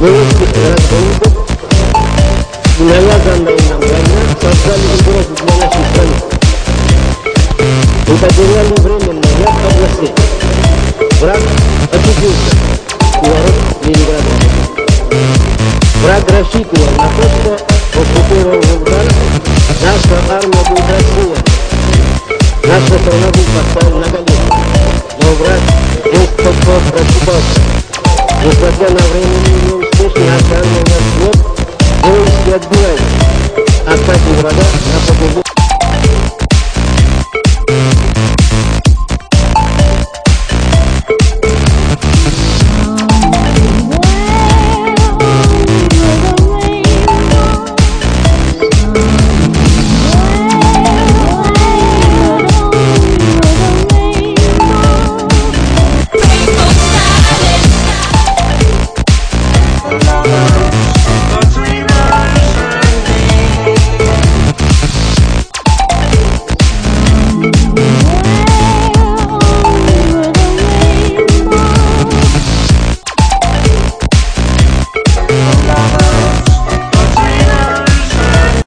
Советских разбойников, навязанная нам война, создали угрозу для нашей страны. Мы потеряли временно ряд областей. Враг очутился у ворот Ленинграда. Враг рассчитывал на то, что после первого удара наша армия будет Россия. Наша страна будет поставлена на колени. Но враг действовал просыпался. Несмотря на временную неуспешность, наша армия нас вот, отбивает